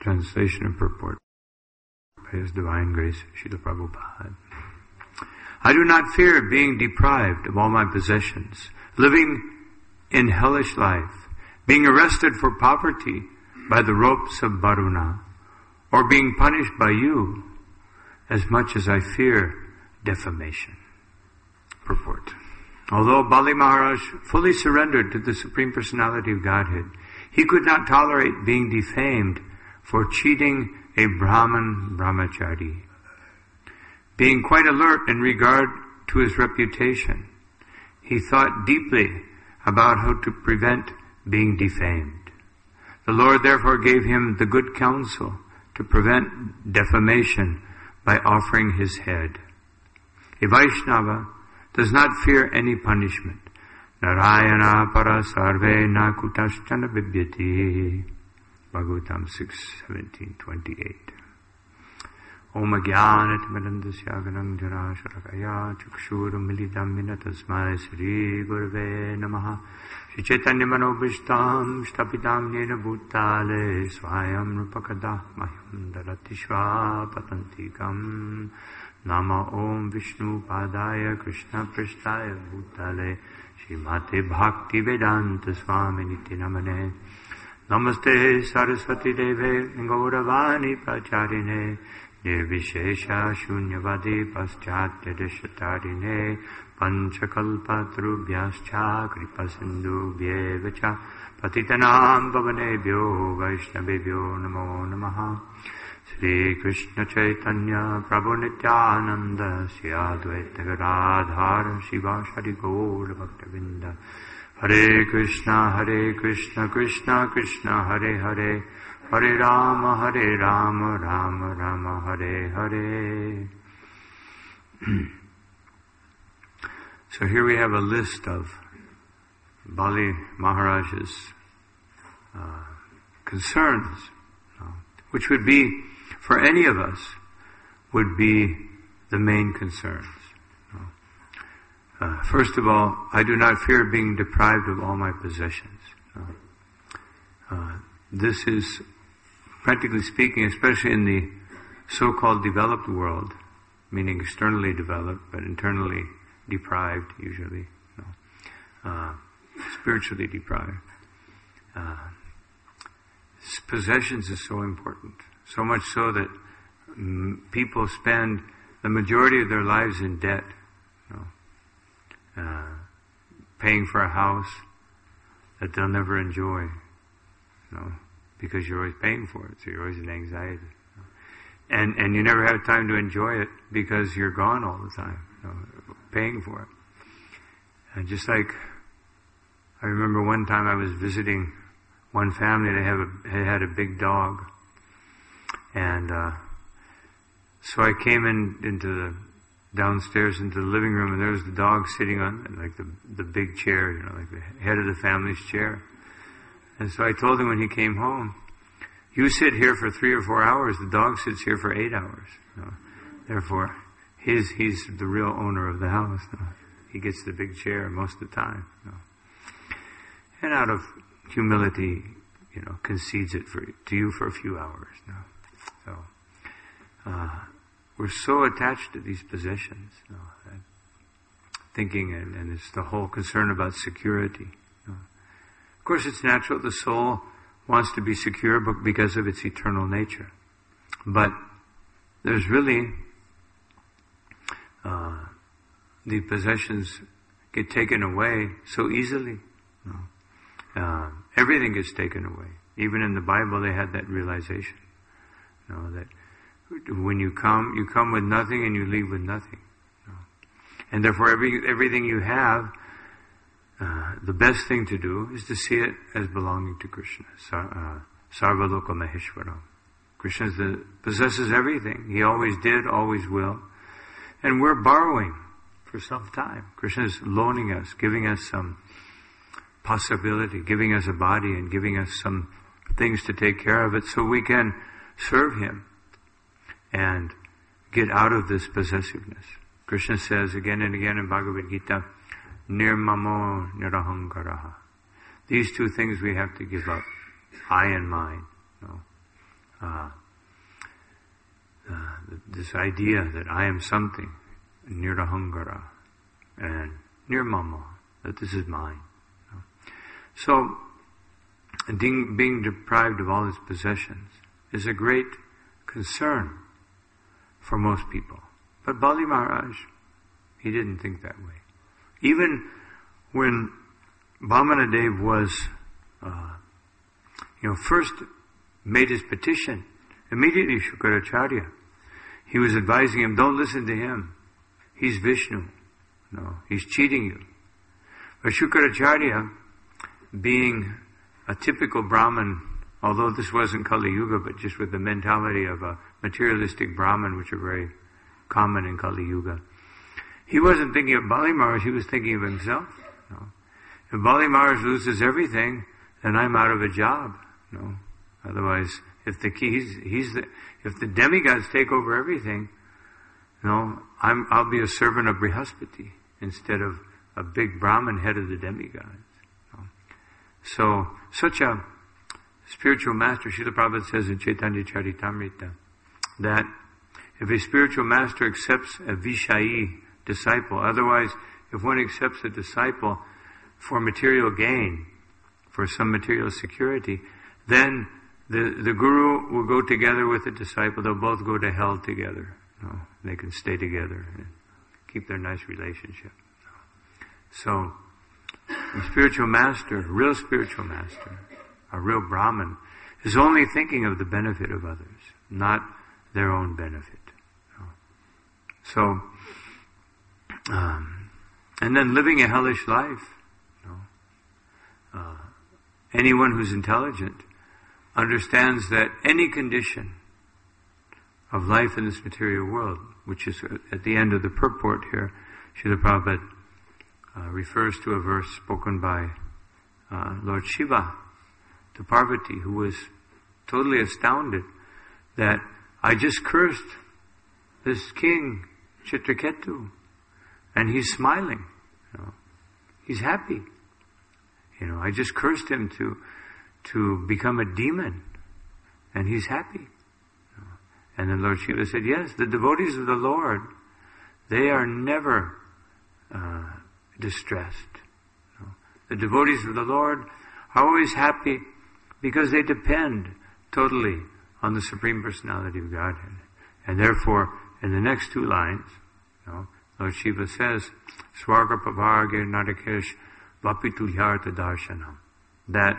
Translation and purport by His Divine Grace, Srila Prabhupada. I do not fear being deprived of all my possessions, living in hellish life, being arrested for poverty by the ropes of Varuna, or being punished by you, as much as I fear defamation. Purport. Although Bali Maharaj fully surrendered to the Supreme Personality of Godhead, he could not tolerate being defamed for cheating a Brahman brahmachari. Being quite alert in regard to his reputation, he thought deeply about how to prevent being defamed. The Lord therefore gave him the good counsel to prevent defamation by offering his head. A Vaishnava does not fear any punishment. Narayana para sarve na kutasthana bibyati. Bhagavatam 6:17-28. Om Ajnanatimirandasya Ganam Jara Sharakaya Chakshuram Militam Mina Tasmai Sri Gurave Namaha Shri Chaitanya Manobhishtam Shtapitam Nena Bhutale Swayam Rupakadah Mahyam Darati Patantikam Nama Om Vishnu Padaya Krishna Prasthaya Bhutale Srimate Bhakti Vedanta Swami Niti Namane Namaste Saraswati Deve Gauravani Pracharine Nirvishesha Shunyavadi Paschatya Deshatarine Panchakalpatrubhyascha Kripasindhu Vyevacha Patitanam Pavanebhyo Vaishnavebhyo Namo Namaha Sri Krishna Chaitanya Prabhu Nityananda Sri Advaita Gadadhara Shivashari Gaura Bhaktavinda Hare Krishna Krishna Krishna Hare Hare Hare Rama Rama Rama Hare Hare. So here we have a list of Bali Maharaj's concerns, which would be, for any of us, would be the main concerns. First of all, I do not fear being deprived of all my possessions. This is, practically speaking, especially in the so-called developed world, meaning externally developed but internally deprived usually, spiritually deprived. Possessions is so important, so much so that people spend the majority of their lives in debt, paying for a house that they'll never enjoy, because you're always paying for it, so you're always in anxiety. And you never have time to enjoy it because you're gone all the time, paying for it. And just like, I remember one time I was visiting one family, they had a big dog. And so I came downstairs into the living room, and there was the dog sitting on like the big chair, like the head of the family's chair. And so I told him when he came home, you sit here for 3 or 4 hours, the dog sits here for 8 hours. Therefore, he's the real owner of the house. He gets the big chair most of the time. And out of humility, concedes it to you for a few hours. So, we're so attached to these possessions, thinking, and it's the whole concern about security. Of course, it's natural. The soul wants to be secure because of its eternal nature. But there's really, the possessions get taken away so easily. Everything gets taken away. Even in the Bible, they had that realization. That when you come with nothing and you leave with nothing. And therefore, everything you have, the best thing to do is to see it as belonging to Krishna. Sarvaloka Maheshwaram. Krishna possesses everything. He always did, always will. And we're borrowing for some time. Krishna is loaning us, giving us some possibility, giving us a body and giving us some things to take care of it so we can serve Him and get out of this possessiveness. Krishna says again and again in Bhagavad Gita, Nirmamo Nirahankaraha. These two things we have to give up. I and mine. this idea that I am something, nirahangara, and nirmama, that this is mine. So, being deprived of all his possessions is a great concern for most people. But Bali Maharaj, he didn't think that way. Even when Vamanadev was, first made his petition, immediately Shukaracharya, he was advising him, don't listen to him. He's Vishnu. No, he's cheating you. But Shukaracharya, being a typical Brahmin, although this wasn't Kali Yuga, but just with the mentality of a materialistic Brahmin, which are very common in Kali Yuga, he wasn't thinking of Bali Maharaj, he was thinking of himself. No. If Bali Maharaj loses everything, then I'm out of a job. No. Otherwise, if the demigods take over everything, I'll be a servant of Brihaspati instead of a big Brahmin head of the demigods. No. So, such a spiritual master, Srila Prabhupada says in Chaitanya Charitamrita, that if a spiritual master accepts a Vishayi disciple, otherwise, if one accepts a disciple for material gain, for some material security, then the guru will go together with the disciple. They'll both go to hell together. They can stay together and keep their nice relationship. So, the spiritual master, real spiritual master, a real Brahmin, is only thinking of the benefit of others, not their own benefit. So, and then living a hellish life. Anyone who's intelligent understands that any condition of life in this material world, which is at the end of the purport here, Srila Prabhupada refers to a verse spoken by Lord Shiva to Parvati, who was totally astounded that I just cursed this king, Chitraketu, and he's smiling. He's happy. I just cursed him to become a demon, and he's happy. And then Lord Shiva said, yes, the devotees of the Lord, they are never distressed. The devotees of the Lord are always happy because they depend totally on the Supreme Personality of Godhead. And therefore, in the next two lines, Lord Shiva says, Swarga Pavarge Narakesh Vapitulyartha Darshanam. That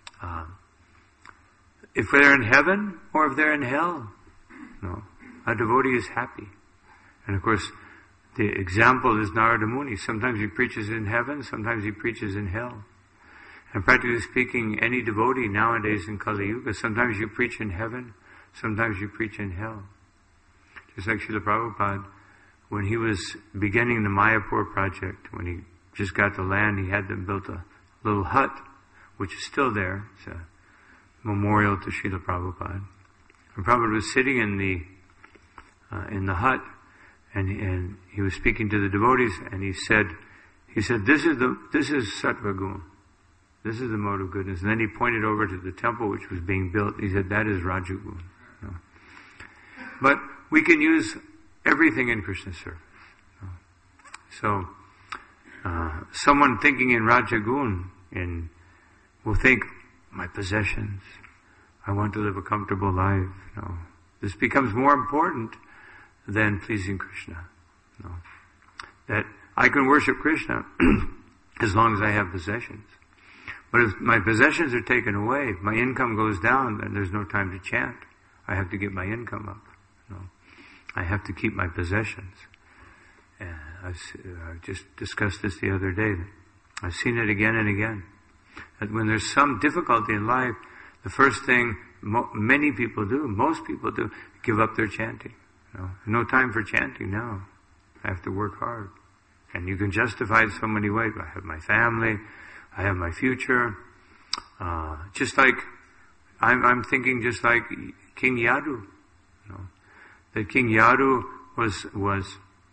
if they're in heaven or if they're in hell, a devotee is happy. And of course, the example is Narada Muni. Sometimes he preaches in heaven, sometimes he preaches in hell. And practically speaking, any devotee nowadays in Kali Yuga, sometimes you preach in heaven, sometimes you preach in hell. Just like Srila Prabhupada, when he was beginning the Mayapur project, when he just got the land, he had them built a little hut, which is still there. It's a memorial to Srila Prabhupada. And Prabhupada was sitting in the hut, and he was speaking to the devotees, and he said, this is Sattva Gun. This is the mode of goodness. And then he pointed over to the temple which was being built. He said, that is Rajagun. But we can use everything in Krishna's service. So, someone thinking in Rajagun will think, my possessions, I want to live a comfortable life. This becomes more important than pleasing Krishna. That I can worship Krishna as long as I have possessions. But if my possessions are taken away, if my income goes down, then there's no time to chant. I have to get my income up. I have to keep my possessions. And I just discussed this the other day. I've seen it again and again. That when there's some difficulty in life, the first thing many people do, most people do, give up their chanting. No time for chanting now. I have to work hard. And you can justify it so many ways. I have my family. I have my future. Just like, I'm thinking just like King Yadu. That King Yadu was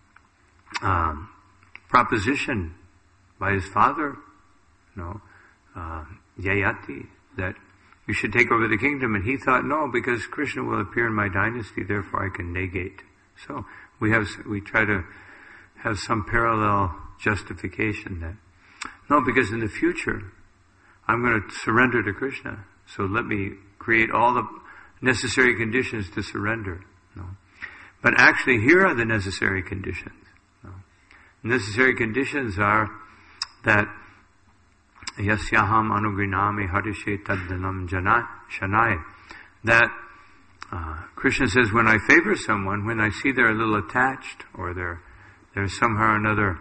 propositioned by his father, Yayati, that you should take over the kingdom. And he thought, no, because Krishna will appear in my dynasty, therefore I can negate. So we try to have some parallel justification that, no, because in the future, I'm going to surrender to Krishna. So let me create all the necessary conditions to surrender. No. But actually, here are the necessary conditions. No. Necessary conditions are that yasyaham anugrinami harishe taddanam shanai. That Krishna says, when I favor someone, when I see they're a little attached, or they're somehow or another,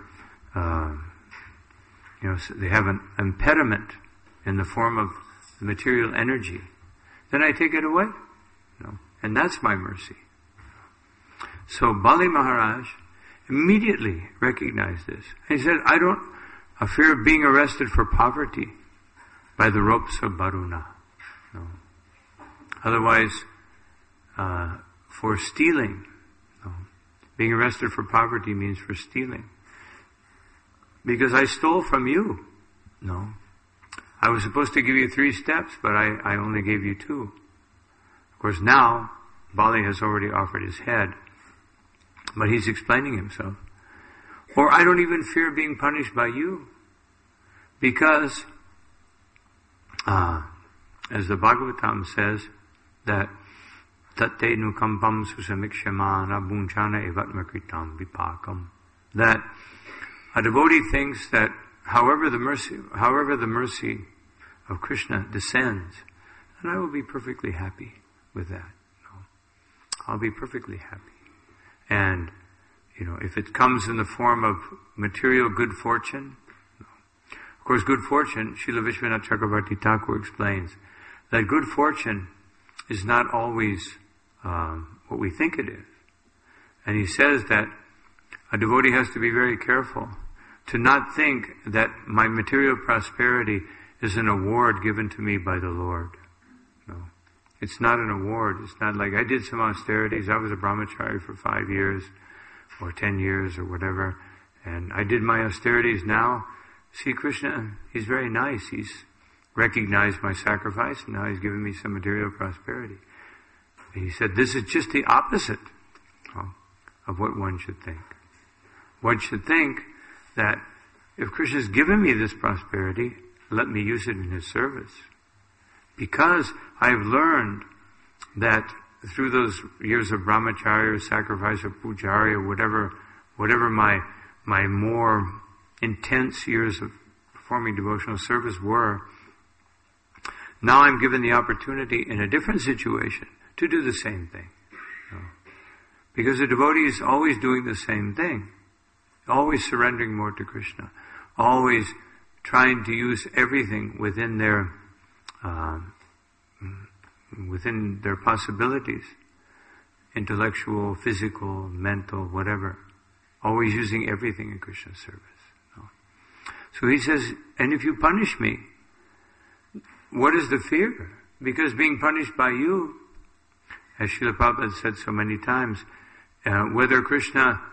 they have an impediment in the form of material energy, then I take it away. No. And that's my mercy. So Bali Maharaj immediately recognized this. He said, I fear being arrested for poverty by the ropes of Varuna. No. Otherwise, for stealing. No. Being arrested for poverty means for stealing. Because I stole from you. No. I was supposed to give you 3 steps, but I only gave you 2. Of course, now, Bali has already offered his head, but he's explaining himself. Or I don't even fear being punished by you, because, as the Bhagavatam says, that tatte nukampam susamikshemana bunchana evatmakritam vipakam. That a devotee thinks that however the mercy of Krishna descends, and I will be perfectly happy with that. No. I'll be perfectly happy. And, if it comes in the form of material good fortune, no. Of course, good fortune, Srila Vishwanath Chakravarti Thakur explains that good fortune is not always what we think it is. And he says that a devotee has to be very careful to not think that my material prosperity is an award given to me by the Lord. No. It's not an award. It's not like I did some austerities. I was a brahmachari for 5 years or 10 years or whatever. And I did my austerities now. See, Krishna, he's very nice. He's recognized my sacrifice and now he's given me some material prosperity. He said, this is just the opposite of what one should think. One should think that if Krishna has given me this prosperity, let me use it in his service. Because I've learned that through those years of brahmacharya, or sacrifice, or pujarya, or whatever my more intense years of performing devotional service were, now I'm given the opportunity in a different situation to do the same thing. Because the devotee is always doing the same thing. Always surrendering more to Krishna. Always trying to use everything within their possibilities. Intellectual, physical, mental, whatever. Always using everything in Krishna's service. So he says, and if you punish me, what is the fear? Because being punished by you, as Srila Prabhupada said so many times, whether Krishna,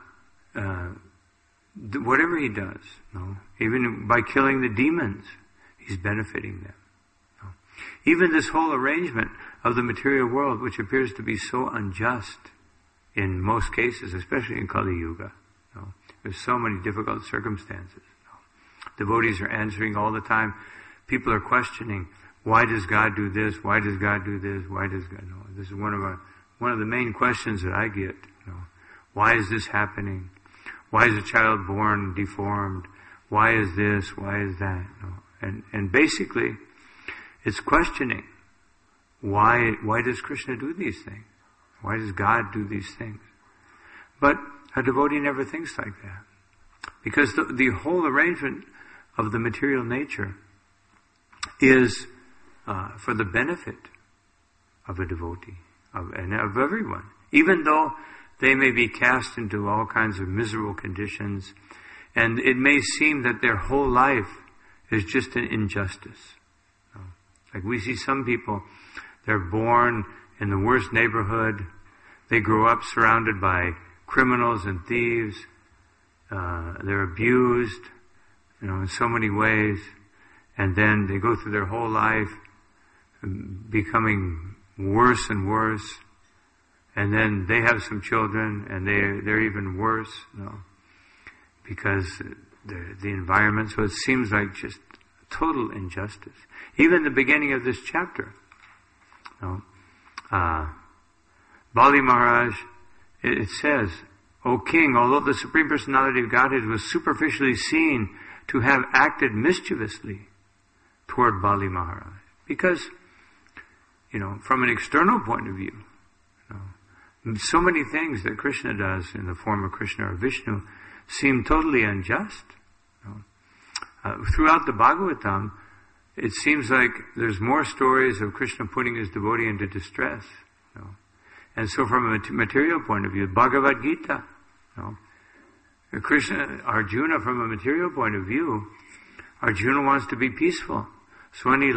whatever he does, even by killing the demons, he's benefiting them. Even this whole arrangement of the material world, which appears to be so unjust in most cases, especially in Kali Yuga. There's so many difficult circumstances. Devotees are answering all the time. People are questioning, why does God do this? Why does God do this? Why does God? This is one of the main questions that I get. Why is this happening? Why is a child born deformed? Why is this? Why is that? And basically, it's questioning why does Krishna do these things? Why does God do these things? But a devotee never thinks like that, because the whole arrangement of the material nature is for the benefit of a devotee and of everyone, even though they may be cast into all kinds of miserable conditions, and it may seem that their whole life is just an injustice. Like we see some people, they're born in the worst neighborhood, they grow up surrounded by criminals and thieves, they're abused, in so many ways, and then they go through their whole life becoming worse and worse. And then they have some children, and they're even worse, because the environment. So it seems like just total injustice. Even the beginning of this chapter, Bali Maharaj, it says, "O King, although the Supreme Personality of Godhead was superficially seen to have acted mischievously toward Bali Maharaj," because, from an external point of view, so many things that Krishna does in the form of Krishna or Vishnu seem totally unjust. Throughout the Bhagavatam, it seems like there's more stories of Krishna putting his devotee into distress. And so from a material point of view, Bhagavad Gita, Krishna, Arjuna, from a material point of view, Arjuna wants to be peaceful. So any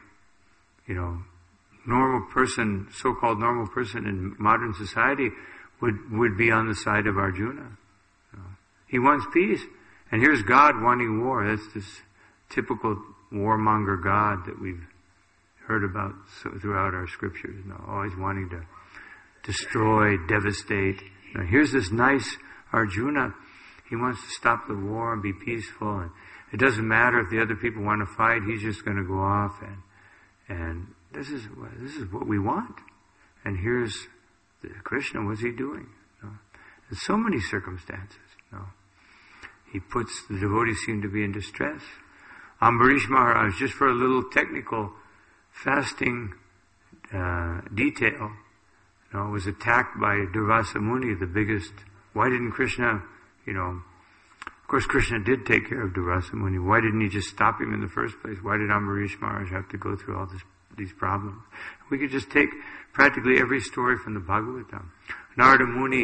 normal person, so-called normal person in modern society would be on the side of Arjuna. He wants peace. And here's God wanting war. That's this typical warmonger God that we've heard about throughout our scriptures. Always wanting to destroy, devastate. Here's this nice Arjuna. He wants to stop the war and be peaceful. And it doesn't matter if the other people want to fight. He's just going to go off. And this is what we want. And here's Krishna. What's he doing? In so many circumstances. He puts the devotees seem to be in distress. Ambarish Maharaj, just for a little technical fasting detail, was attacked by Durvasa Muni, the biggest. Why didn't Krishna, of course Krishna did take care of Durvasa Muni. Why didn't he just stop him in the first place? Why did Ambarish Maharaj have to go through all these problems? We could just take practically every story from the Bhagavatam. Narada Muni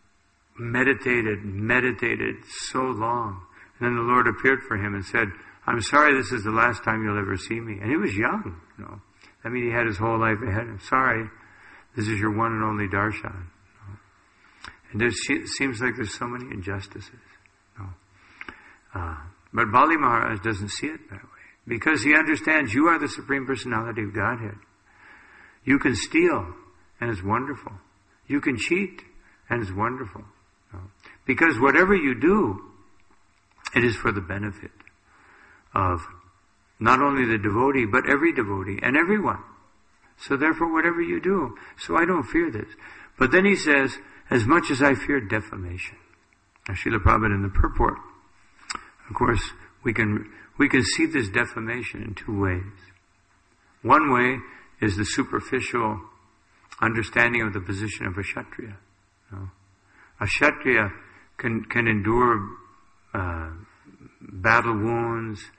meditated so long. And then the Lord appeared for him and said, "I'm sorry, this is the last time you'll ever see me." And he was young, I mean, he had his whole life ahead of him. "Sorry, this is your one and only darshan." And it seems like there's so many injustices. But Bali Maharaj doesn't see it that way. Because he understands you are the Supreme Personality of Godhead. You can steal, and it's wonderful. You can cheat, and it's wonderful. Because whatever you do, it is for the benefit of not only the devotee, but every devotee and everyone. So therefore, whatever you do. So I don't fear this. But then he says, as much as I fear defamation. Now, Srila Prabhupada in the purport, of course, we can see this defamation in two ways. One way is the superficial understanding of the position of a Kshatriya. A Kshatriya can endure battle wounds,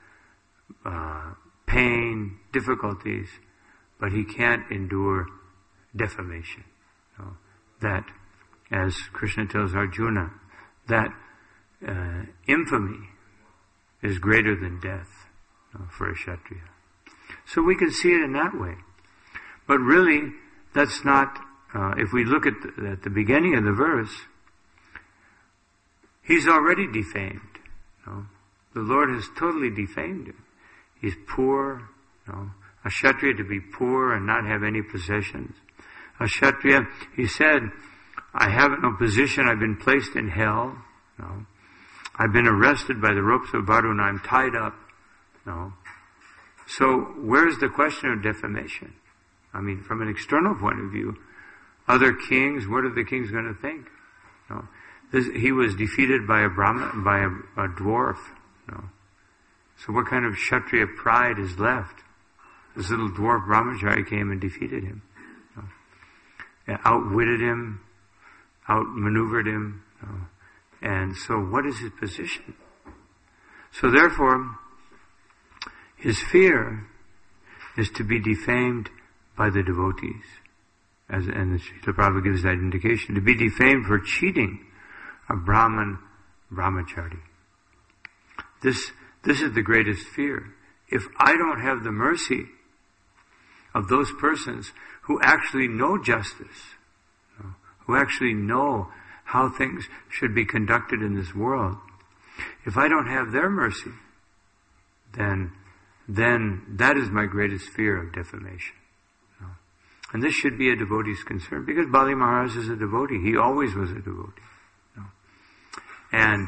pain, difficulties, but he can't endure defamation. That, as Krishna tells Arjuna, that infamy is greater than death for a Kshatriya. So we can see it in that way. But really, that's not, if we look at the beginning of the verse, he's already defamed. The Lord has totally defamed him. He's poor. A Kshatriya to be poor and not have any possessions. A Kshatriya, he said, I have no position. I've been placed in hell. I've been arrested by the ropes of Varuna. I'm tied up. So where's the question of defamation? I mean, from an external point of view, other kings, what are the kings going to think? He was defeated by a Brahman, by a dwarf. So what kind of Kshatriya pride is left? This little dwarf Brahmachari came and defeated him. Outwitted him, outmaneuvered him. And so what is his position? So therefore, his fear is to be defamed by the devotees. And Srila Prabhupada gives that indication. To be defamed for cheating a Brahman Brahmachari. This is the greatest fear. If I don't have the mercy of those persons who actually know justice, who actually know how things should be conducted in this world, if I don't have their mercy, then that is my greatest fear of defamation. And this should be a devotee's concern, because Bali Maharaj is a devotee. He always was a devotee. And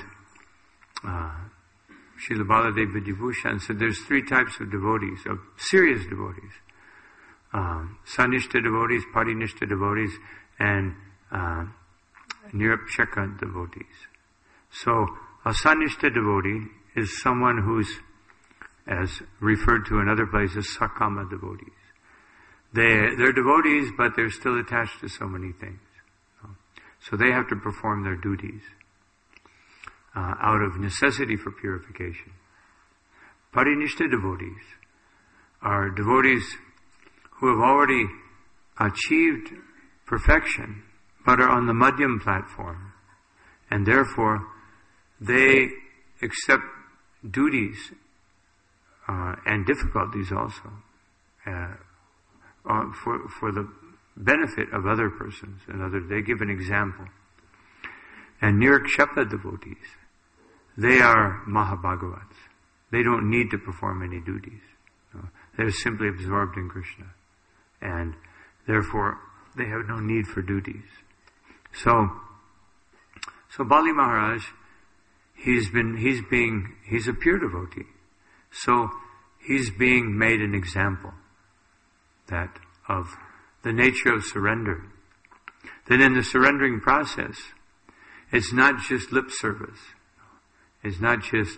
Srila Baladev Vidyabhushan said there's 3 types of devotees, of serious devotees. Sanishta devotees, Parinishta devotees, and Nirapshaka devotees. So, a Sanishta devotee is someone who's, as referred to in other places, Sakama devotees. They're devotees, but they're still attached to so many things. So they have to perform their duties out of necessity for purification. Parinishta devotees are devotees who have already achieved perfection, but are on the Madhyam platform. And therefore, they accept duties and difficulties also for the benefit of other persons and others. They give an example. And Nirakshepa devotees, they are Mahabhagavats. They don't need to perform any duties. No. They're simply absorbed in Krishna. And therefore, they have no need for duties. So Bali Maharaj, he's a pure devotee. So he's being made an example that of the nature of surrender. That in the surrendering process, it's not just lip service. It's not just,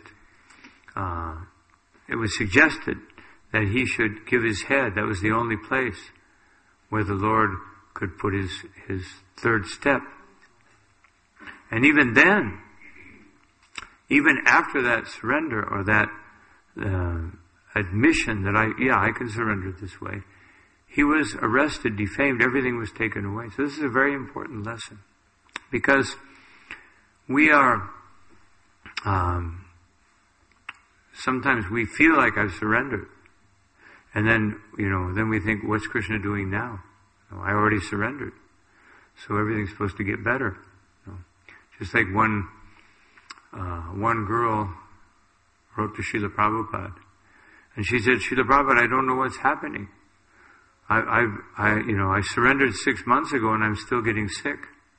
it was suggested that he should give his head. That was the only place where the Lord could put his third step. And even then, even after that surrender or that admission that I can surrender this way, he was arrested, defamed, everything was taken away. So this is a very important lesson. Because we are, sometimes we feel like I've surrendered. And then, then we think, what's Krishna doing now? I already surrendered. So everything's supposed to get better. Just like one girl wrote to Srila Prabhupada. And she said, Srila Prabhupada, I don't know what's happening. I surrendered 6 months ago and I'm still getting sick.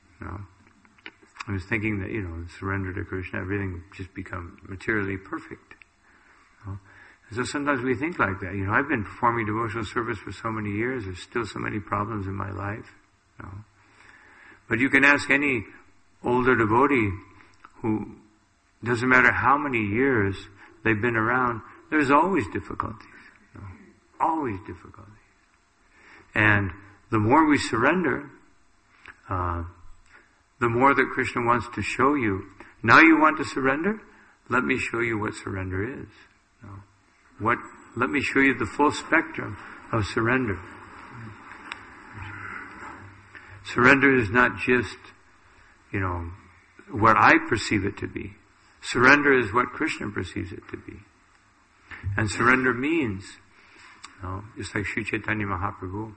I was thinking that, surrender to Krishna, everything would just become materially perfect. So sometimes we think like that. I've been performing devotional service for so many years. There's still so many problems in my life. But you can ask any older devotee who, doesn't matter how many years they've been around, there's always difficulties. Always difficulties. And the more we surrender, the more that Krishna wants to show you. Now you want to surrender? Let me show you what surrender is. Let me show you the full spectrum of surrender. Surrender is not just, what I perceive it to be. Surrender is what Krishna perceives it to be. And surrender means, just like Sri Chaitanya Mahaprabhu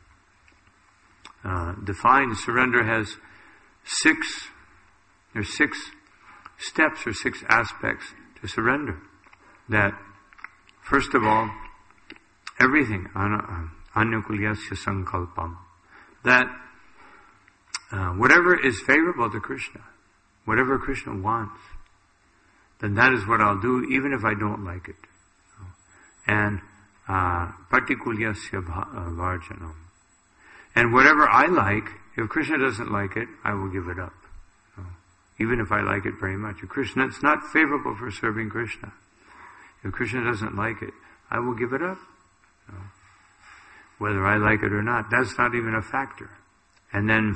defines, surrender has 6 steps or 6 aspects to surrender. That, first of all, everything, anukulyasya sankalpam, that whatever is favorable to Krishna, whatever Krishna wants, then that is what I'll do, even if I don't like it. And partikulyasya varjanam. And whatever I like, if Krishna doesn't like it, I will give it up. Even if I like it very much. If Krishna, it's not favorable for serving Krishna. If Krishna doesn't like it, I will give it up. Whether I like it or not, that's not even a factor. And then,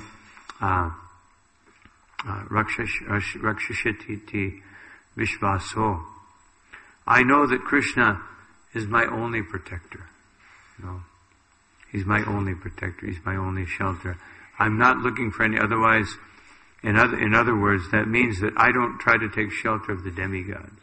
rakshashititi vishvaso. I know that Krishna is my only protector. He's my only protector. He's my only shelter. I'm not looking for any, otherwise, in other words, that means that I don't try to take shelter of the demigods.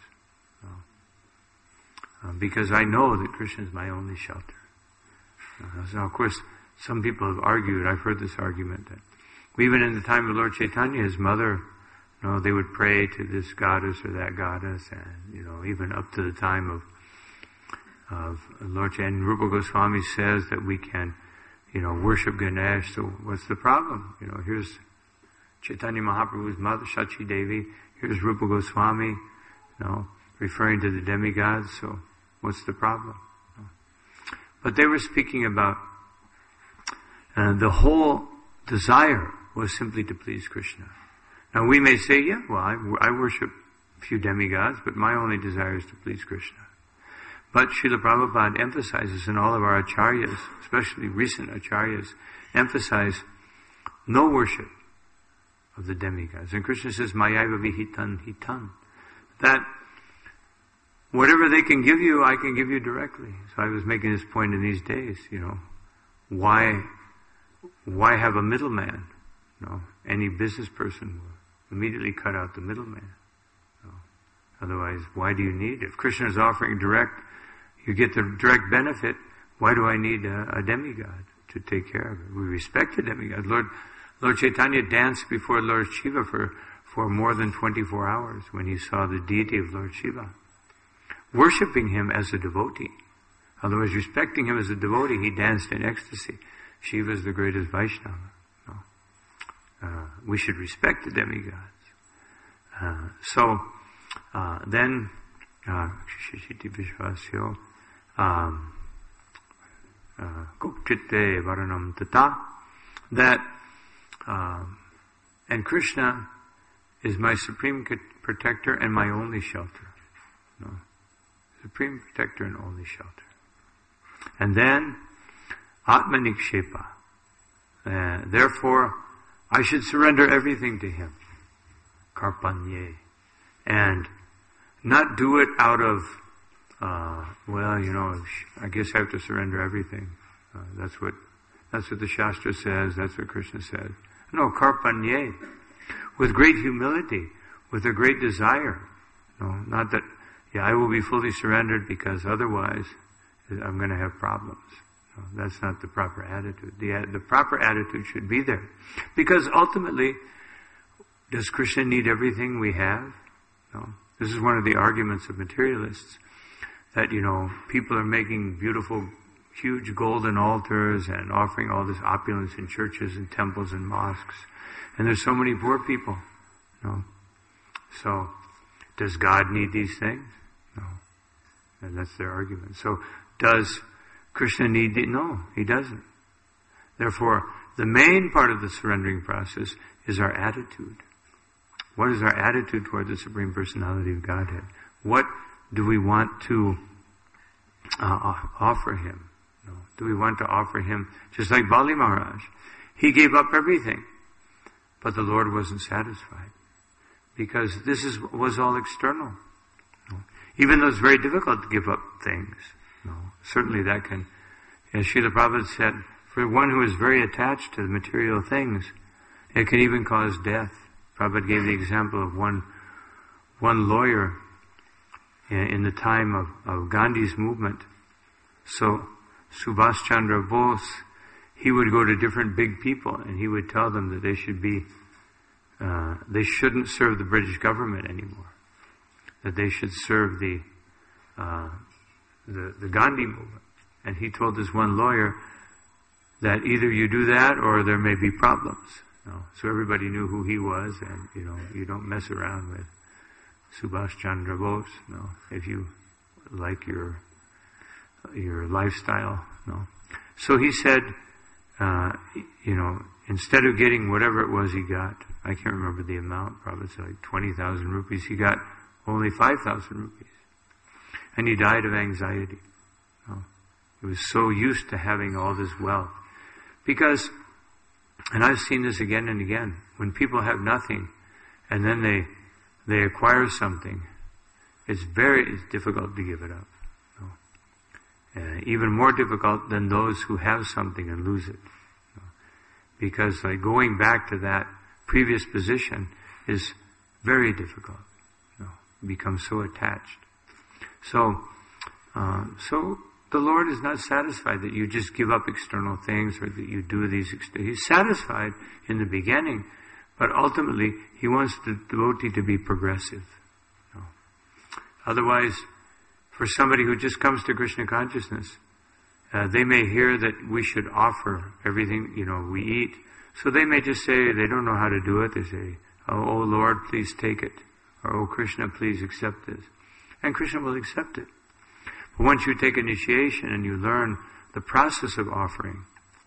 Because I know that Krishna is my only shelter. So of course, some people have argued, I've heard this argument, that even in the time of Lord Chaitanya, his mother, they would pray to this goddess or that goddess, and, even up to the time of Lord Chaitanya. And Rupa Goswami says that we can, worship Ganesh, so what's the problem? Here's Chaitanya Mahaprabhu's mother, Shachi Devi, here's Rupa Goswami, referring to the demigods, so what's the problem? But they were speaking about the whole desire was simply to please Krishna. Now we may say, I worship a few demigods, but my only desire is to please Krishna. But Srila Prabhupada emphasizes, and all of our acharyas, especially recent acharyas, emphasize no worship of the demigods. And Krishna says, Mayaiva vihitan hitan. That whatever they can give you, I can give you directly. So I was making this point in these days, why have a middleman? Any business person will immediately cut out the middleman. Otherwise, why do you need it? If Krishna is offering direct, you get the direct benefit, why do I need a demigod to take care of it? We respect the demigod. Lord Chaitanya danced before Lord Shiva for more than 24 hours when he saw the deity of Lord Shiva. Worshipping him as a devotee. Otherwise, respecting him as a devotee, he danced in ecstasy. Shiva is the greatest Vaishnava. We should respect the demigods. Then, Shishiti Vishvasyo, Gopchitte Varanam Tata, that, and Krishna is my supreme protector and my only shelter. Supreme protector and only shelter. And then, Atmanikshepa. Therefore, I should surrender everything to him. Karpanye. And not do it out of, I guess I have to surrender everything. That's what the Shastra says, that's what Krishna said. No, karpanye. With great humility, with a great desire. Not that, I will be fully surrendered because otherwise I'm going to have problems. That's not the proper attitude. The proper attitude should be there. Because ultimately, does Krishna need everything we have? No. This is one of the arguments of materialists. That, people are making beautiful, huge golden altars and offering all this opulence in churches and temples and mosques. And there's so many poor people. No. So, does God need these things? No. And that's their argument. So, does Krishna need No, he doesn't. Therefore, the main part of the surrendering process is our attitude. What is our attitude toward the Supreme Personality of Godhead? What do we want to offer him? Do we want to offer him, just like Bali Maharaj? He gave up everything, but the Lord wasn't satisfied. Because this was all external. Even though it's very difficult to give up things. Certainly that can, as Srila Prabhupada said, for one who is very attached to the material things, it can even cause death. Prabhupada gave the example of one lawyer in the time of Gandhi's movement. So, Subhash Chandra Bose, he would go to different big people and he would tell them that they shouldn't serve the British government anymore. That they should serve the Gandhi movement. And he told this one lawyer that either you do that or there may be problems. So everybody knew who he was, and you don't mess around with Subhash Chandra Bose. If you like your lifestyle. So he said, instead of getting whatever it was he got, I can't remember the amount, probably it's like 20,000 rupees, he got only 5,000 rupees. And he died of anxiety. He was so used to having all this wealth. Because, and I've seen this again and again, when people have nothing and then they acquire something, it's difficult to give it up. Even more difficult than those who have something and lose it. Because going back to that previous position is very difficult. Become so attached. So the Lord is not satisfied that you just give up external things or that you do these. He's satisfied in the beginning, but ultimately He wants the devotee to be progressive. Otherwise, for somebody who just comes to Krishna consciousness They may hear that we should offer everything, we eat. So they may just say, they don't know how to do it. They say, oh Lord, please take it. Or, oh Krishna, please accept this. And Krishna will accept it. But once you take initiation and you learn the process of offering,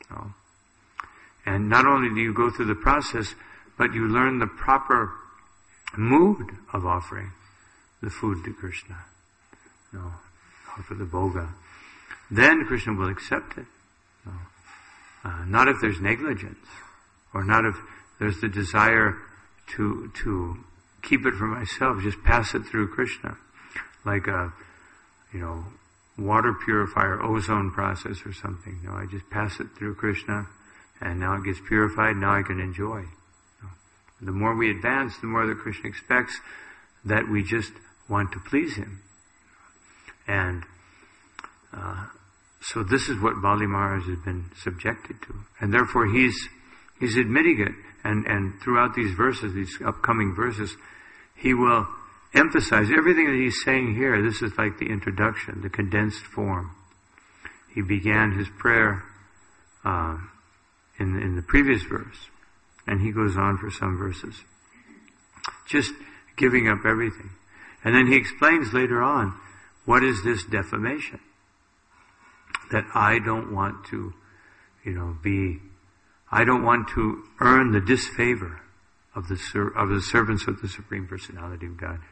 and not only do you go through the process, but you learn the proper mood of offering the food to Krishna. Offer the bhoga. Then Krishna will accept it. Not if there's negligence, or not if there's the desire to keep it for myself, just pass it through Krishna. Like a, water purifier, ozone process or something. I just pass it through Krishna, and now it gets purified, now I can enjoy. The more we advance, the more that Krishna expects that we just want to please Him. And so this is what Bali Maharaj has been subjected to. And therefore he's admitting it. And throughout these verses, these upcoming verses, he will emphasize everything that he's saying here. This is like the introduction, the condensed form. He began his prayer in the previous verse. And he goes on for some verses. Just giving up everything. And then he explains later on, what is this defamation? That I don't want to, I don't want to earn the disfavor of the servants of the Supreme Personality of God.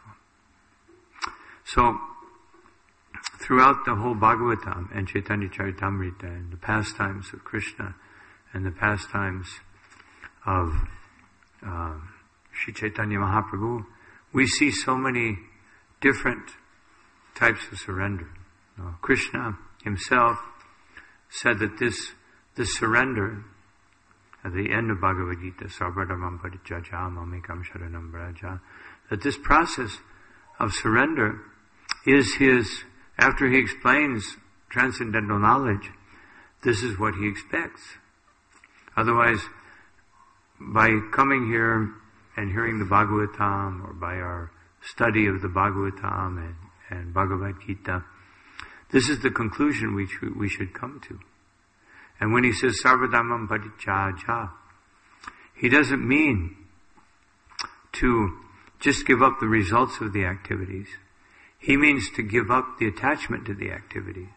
So, throughout the whole Bhagavatam and Chaitanya Charitamrita and the pastimes of Krishna and the pastimes of Sri Chaitanya Mahaprabhu, we see so many different types of surrender. Krishna himself said that this surrender, at the end of Bhagavad Gita, Sarvadharmam Parityajya Mamekam Sharanam Vraja, that this process of surrender is his, after he explains transcendental knowledge, this is what he expects. Otherwise, by coming here and hearing the Bhagavatam, or by our study of the Bhagavatam and Bhagavad Gita, this is the conclusion we should come to. And when he says Sarvadharmam Parityajya, he doesn't mean to just give up the results of the activities. He means to give up the attachment to the activities.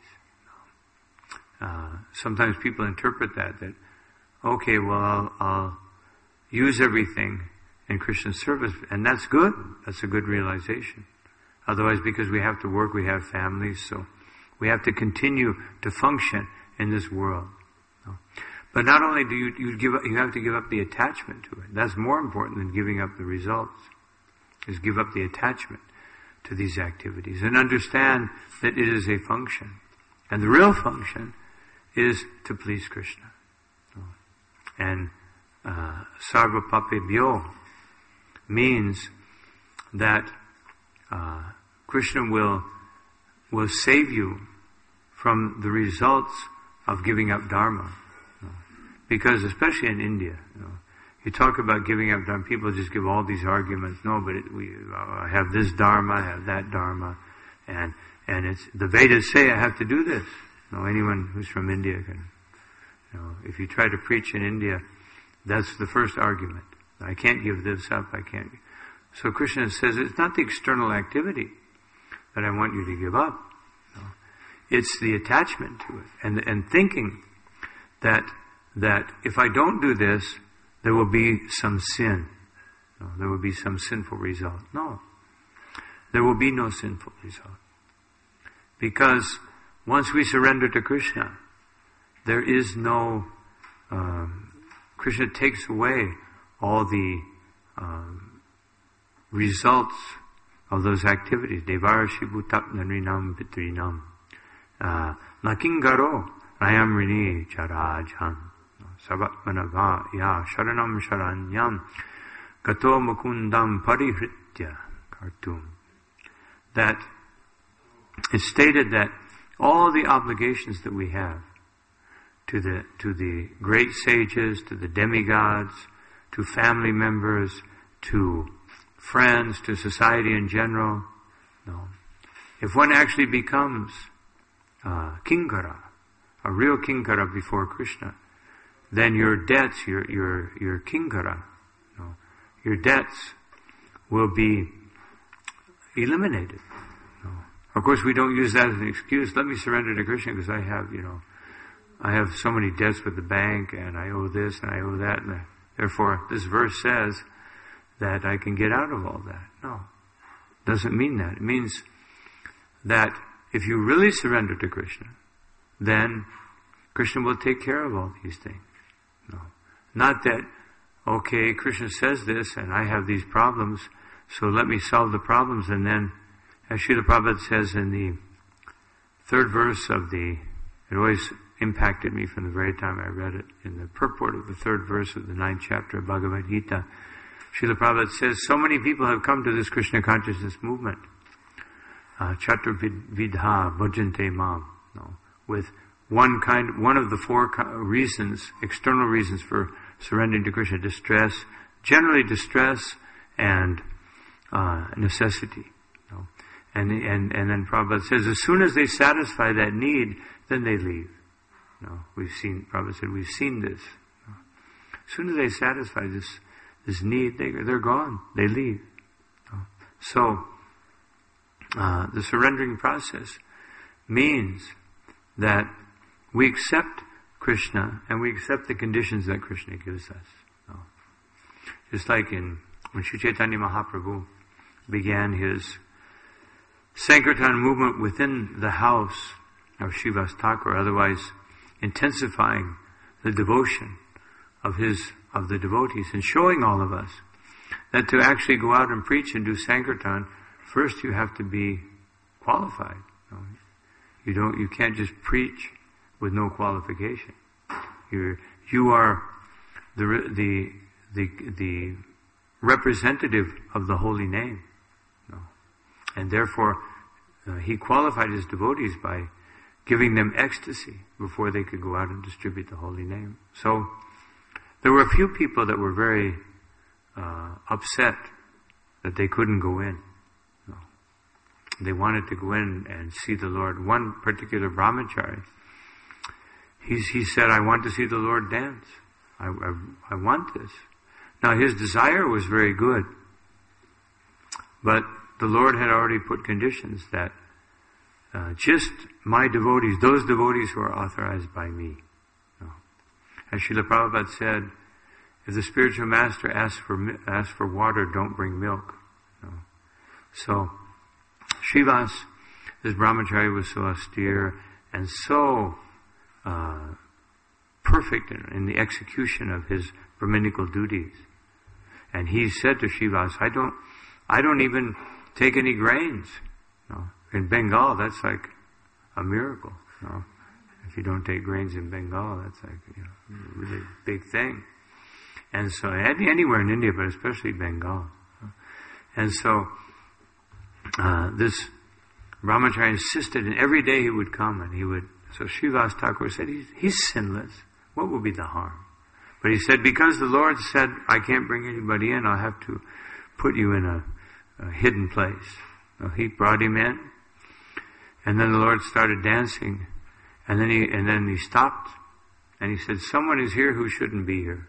Sometimes people interpret that okay, well, I'll use everything in Krishna's service, and that's good. That's a good realization. Otherwise, because we have to work, we have families, so we have to continue to function in this world. But not only do you have to give up the attachment to it. That's more important than giving up the results. Is give up the attachment to these activities and understand that it is a function. And the real function is to please Krishna. And Sarva Papebhyo means that Krishna will save you from the results of giving up Dharma. Because especially in India, you talk about giving up Dharma, people just give all these arguments. No, but I have this Dharma, I have that Dharma, and it's the Vedas say I have to do this. Anyone who's from India can. If you try to preach in India, that's the first argument. I can't give this up. I can't. So Krishna says it's not the external activity that I want you to give up. It's the attachment to it and thinking that if I don't do this, there will be some sin. There will be some sinful result. No. There will be no sinful result. Because once we surrender to Krishna, there is no, Krishna takes away all the results of those activities. Devarshi bhutak narinam pitrinam. Nakingaro rayamrini charajam. Savatmanava ya sharanam sharanyam. Gato mukundam parihritya kartum. That it's stated that all the obligations that we have to the great sages, to the demigods, to family members, to friends, to society in general. No. If one actually becomes Kinkara, a real kinkara before Krishna, then your debts, your kinkara, your debts will be eliminated. Of course, we don't use that as an excuse. Let me surrender to Krishna because I have so many debts with the bank, and I owe this and I owe that, and therefore this verse says that I can get out of all that. No, doesn't mean that. It means that if you really surrender to Krishna, then Krishna will take care of all these things. No, not that, okay, Krishna says this and I have these problems, so let me solve the problems, and then, as Srila Prabhupada says in the third verse of it always impacted me from the very time I read it, in the purport of the third verse of the 9th chapter of Bhagavad Gita, Srila Prabhupada says, so many people have come to this Krishna consciousness movement, Chatur Vidha Bhajante Mam, with one of the four reasons, external reasons for surrendering to Krishna: generally distress and necessity. And then Prabhupada says, as soon as they satisfy that need, then they leave. Prabhupada said, we've seen this. As soon as they satisfy this need, they're gone. They leave. So, the surrendering process means that we accept Krishna and we accept the conditions that Krishna gives us. Just like when Sri Chaitanya Mahaprabhu began his Sankirtan movement within the house of Srivas Thakur, otherwise intensifying the devotion of the devotees and showing all of us that to actually go out and preach and do Sankirtan, first you have to be qualified. You can't just preach with no qualification. You are the representative of the holy name. And therefore, he qualified his devotees by giving them ecstasy before they could go out and distribute the holy name. So, there were a few people that were very upset that they couldn't go in. They wanted to go in and see the Lord. One particular brahmachari, he said, I want to see the Lord dance. I want this. Now, his desire was very good, but the Lord had already put conditions that just my devotees, those devotees who are authorized by me. As Srila Prabhupada said, if the spiritual master asks for water, don't bring milk. So, Srivas, this brahmachari, was so austere and so perfect in the execution of his Brahminical duties. And he said to Srivas, I don't even take any grains. In Bengal, that's like a miracle. If you don't take grains in Bengal, that's like a really big thing. And so, anywhere in India, but especially Bengal. And so, this brahmachari insisted, and every day he would come, and so Srivas Thakur said, he's sinless. What will be the harm? But he said, because the Lord said, I can't bring anybody in, I'll have to put you in a hidden place. So he brought him in, and then the Lord started dancing, and then he stopped, and he said, someone is here who shouldn't be here.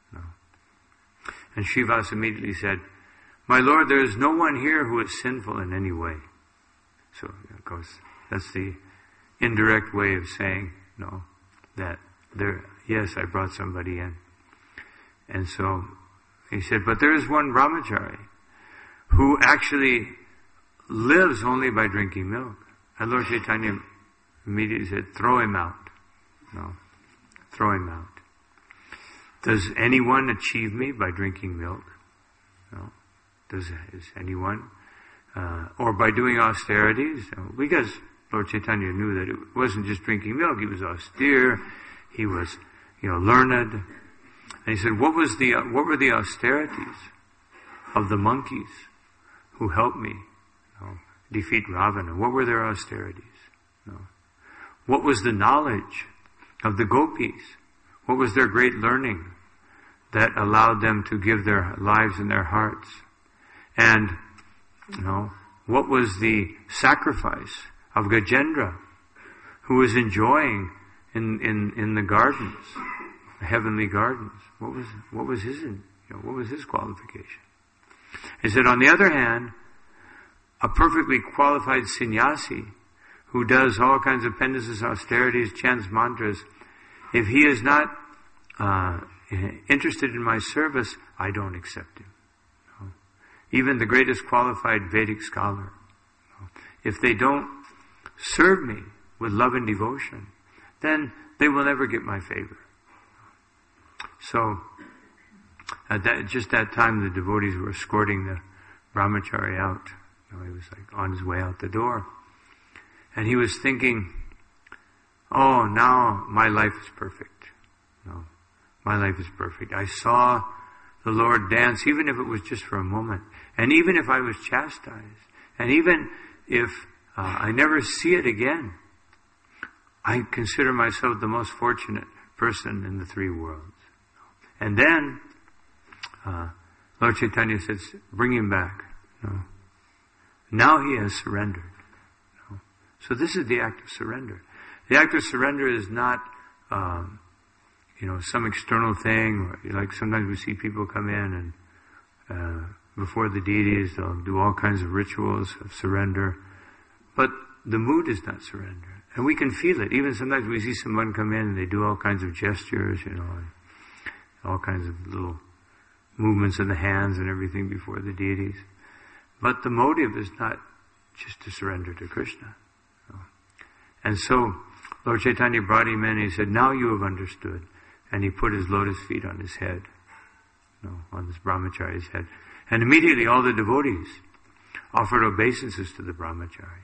And Srivas immediately said, my Lord, there is no one here who is sinful in any way. So, of course, that's the indirect way of saying, that yes, I brought somebody in. And so, he said, but there is one brahmachari who actually lives only by drinking milk. And Lord Chaitanya immediately said, throw him out. Throw him out. Does anyone achieve me by drinking milk? No. Is anyone? Or by doing austerities? Because Lord Chaitanya knew that it wasn't just drinking milk. He was austere. He was, learned. And he said, what were the austerities of the monkeys who helped me defeat Ravana? What were their austerities? What was the knowledge of the gopis? What was their great learning that allowed them to give their lives and their hearts? And, what was the sacrifice of Gajendra, who was enjoying in the gardens, the heavenly gardens. What was his qualification? He said, on the other hand, a perfectly qualified sannyasi who does all kinds of penances, austerities, chants mantras, if he is not interested in my service, I don't accept him. Even the greatest qualified Vedic scholar, if they don't serve me with love and devotion, then they will never get my favor. So, at that time, the devotees were escorting the brahmachari out. He was like on his way out the door. And he was thinking, oh, now my life is perfect. No, my life is perfect. I saw the Lord dance, even if it was just for a moment. And even if I was chastised. And even if I never see it again, I consider myself the most fortunate person in the three worlds. And then Lord Chaitanya says, bring him back. No. Now he has surrendered. No. So this is the act of surrender. The act of surrender is not, some external thing. Like sometimes we see people come in and before the deities, they'll do all kinds of rituals of surrender. But the mood is not surrender. And we can feel it. Even sometimes we see someone come in and they do all kinds of gestures, and all kinds of little movements of the hands and everything before the deities. But the motive is not just to surrender to Krishna. No. And so, Lord Chaitanya brought him in and he said, now you have understood. And he put his lotus feet on his head. On this brahmachari's head. And immediately all the devotees offered obeisances to the brahmachari.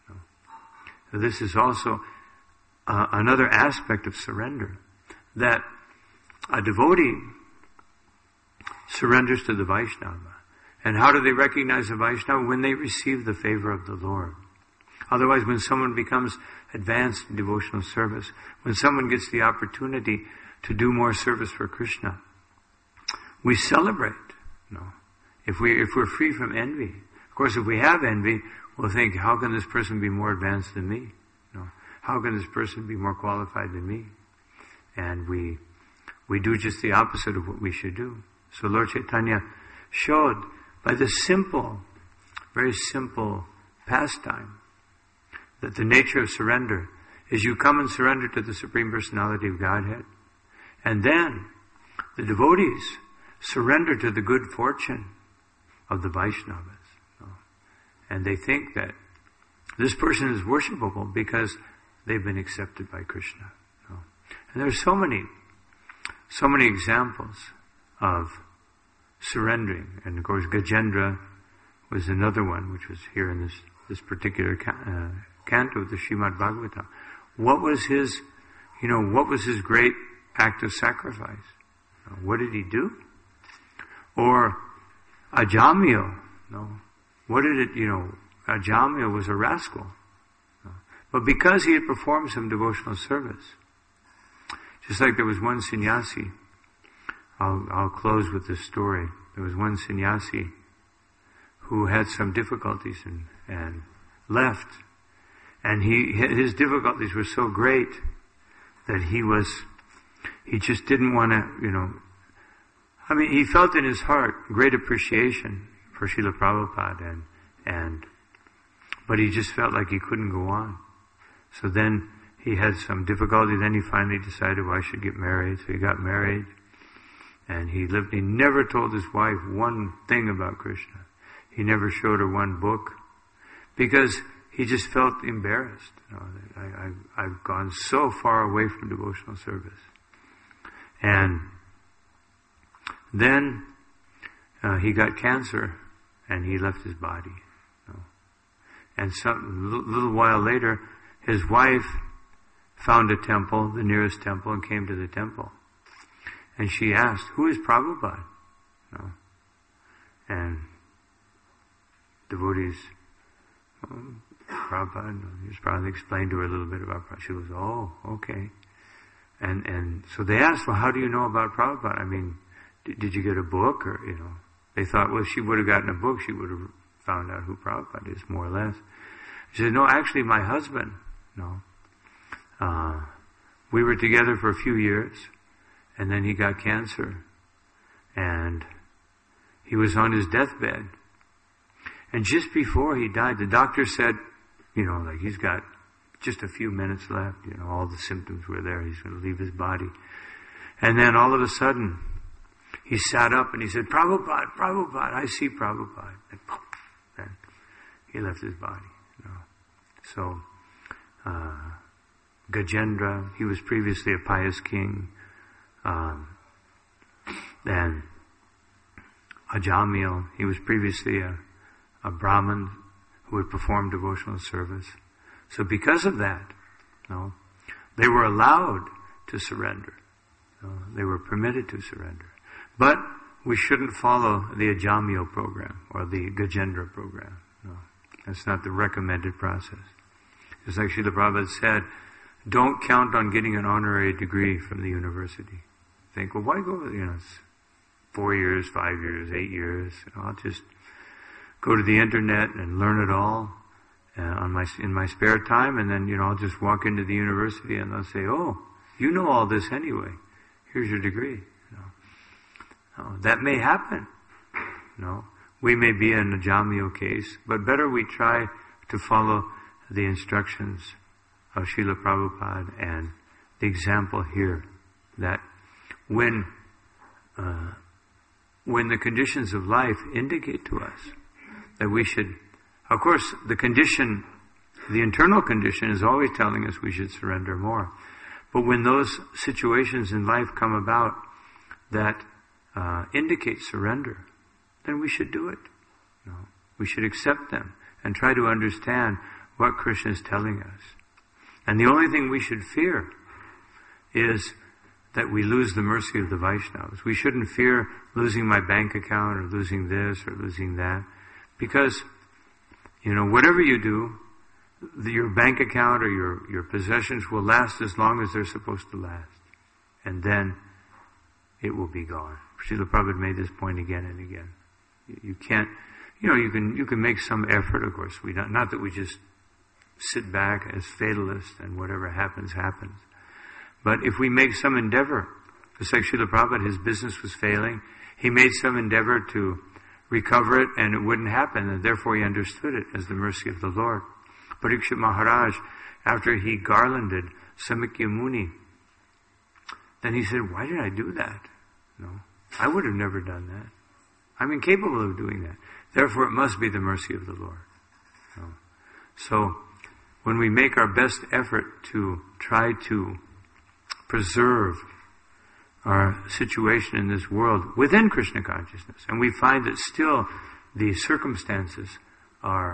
So this is also another aspect of surrender. That a devotee surrenders to the Vaishnava. And how do they recognize the Vaishnava? When they receive the favor of the Lord. Otherwise, when someone becomes advanced in devotional service, when someone gets the opportunity to do more service for Krishna, we celebrate. If we're free from envy. Of course, if we have envy, we'll think, how can this person be more advanced than me? How can this person be more qualified than me? And we do just the opposite of what we should do. So Lord Chaitanya showed by the very simple pastime, that the nature of surrender is you come and surrender to the Supreme Personality of Godhead. And then the devotees surrender to the good fortune of the Vaishnavas. And they think that this person is worshipable because they've been accepted by Krishna. And there's so many examples of surrendering. And of course, Gajendra was another one, which was here in this particular canto of the Srimad Bhagavatam. What was his great act of sacrifice? What did he do? Or Ajamil, what did it, Ajamil was a rascal. But because he had performed some devotional service, just like there was one sannyasi, I'll close with this story. There was one sannyasi who had some difficulties and left. And his difficulties were so great that he just didn't want to, he felt in his heart great appreciation for Srila Prabhupada but he just felt like he couldn't go on. So then he had some difficulty. Then he finally decided, I should get married. So he got married. And he never told his wife one thing about Krishna. He never showed her one book. Because he just felt embarrassed. I've gone so far away from devotional service. And then he got cancer and he left his body. And a little while later, his wife found a temple, the nearest temple, and came to the temple. And she asked, who is Prabhupada? And devotees, Prabhupada, just probably explained to her a little bit about Prabhupada. She goes, oh, okay. And so they asked, well, how do you know about Prabhupada? Did you get a book? Or, they thought, well, if she would have gotten a book, she would have found out who Prabhupada is, more or less. She said, no, actually my husband, we were together for a few years, and then he got cancer, and he was on his deathbed. And just before he died, the doctor said, like he's got just a few minutes left, all the symptoms were there, he's going to leave his body. And then all of a sudden, he sat up and he said, Prabhupada, I see Prabhupada. And then he left his body. So, Gajendra, he was previously a pious king. Then Ajamil, he was previously a Brahmin who had performed devotional service. So because of that, they were allowed to surrender. They were permitted to surrender. But we shouldn't follow the Ajamil program or the Gajendra program. That's not the recommended process. Just like Srila Prabhupada said, don't count on getting an honorary degree from the university. Think, well, why go, it's 4 years, 5 years, 8 years. I'll just go to the internet and learn it all in my spare time, and then, I'll just walk into the university and they'll say, oh, you know all this anyway. Here's your degree. That may happen. We may be in a Ajamil case, but better we try to follow the instructions of Srila Prabhupada and the example here that when the conditions of life indicate to us that we should, of course, the internal condition is always telling us we should surrender more. But when those situations in life come about that indicate surrender, then we should do it. We should accept them and try to understand what Krishna is telling us. And the only thing we should fear is that we lose the mercy of the Vaishnavas. We shouldn't fear losing my bank account or losing this or losing that. Because, whatever you do, your bank account or your possessions will last as long as they're supposed to last. And then it will be gone. Srila Prabhupada made this point again and again. You can't, you can make some effort, of course. Not that we just sit back as fatalists and whatever happens, happens. But if we make some endeavor, just like Srila Prabhupada, his business was failing, he made some endeavor to recover it and it wouldn't happen, and therefore he understood it as the mercy of the Lord. Parikshit Maharaj, after he garlanded Samikya Muni, then he said, why did I do that? I would have never done that. I'm incapable of doing that. Therefore it must be the mercy of the Lord. So, when we make our best effort to try to preserve our situation in this world within Krishna consciousness, and we find that still the circumstances are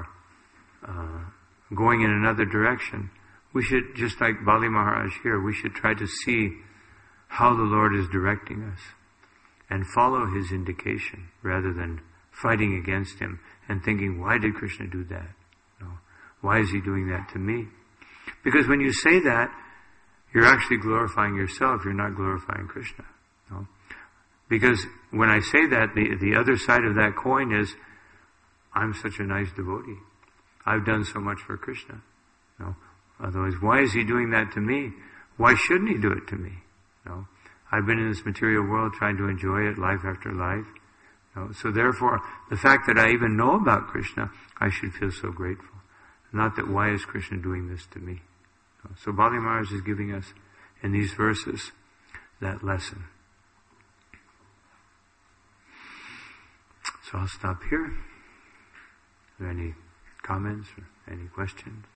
going in another direction, we should, just like Bali Maharaj here, we should try to see how the Lord is directing us and follow His indication rather than fighting against Him and thinking, why did Krishna do that? Why is He doing that to me? Because when you say that, you're actually glorifying yourself. You're not glorifying Krishna. Because when I say that, the other side of that coin is, I'm such a nice devotee. I've done so much for Krishna. Otherwise, why is He doing that to me? Why shouldn't He do it to me? I've been in this material world trying to enjoy it life after life. So therefore, the fact that I even know about Krishna, I should feel so grateful. Not that why is Krishna doing this to me? So Bali Maharaj is giving us in these verses that lesson. So I'll stop here. Are there any comments or any questions?